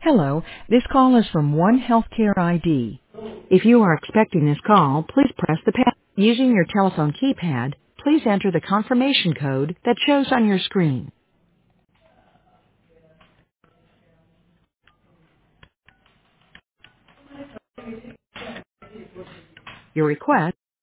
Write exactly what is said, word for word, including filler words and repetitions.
Hello, this call is from One Healthcare I D. If you are expecting this call, please press the pound. Using your telephone keypad, please enter the confirmation code that shows on your screen. Your request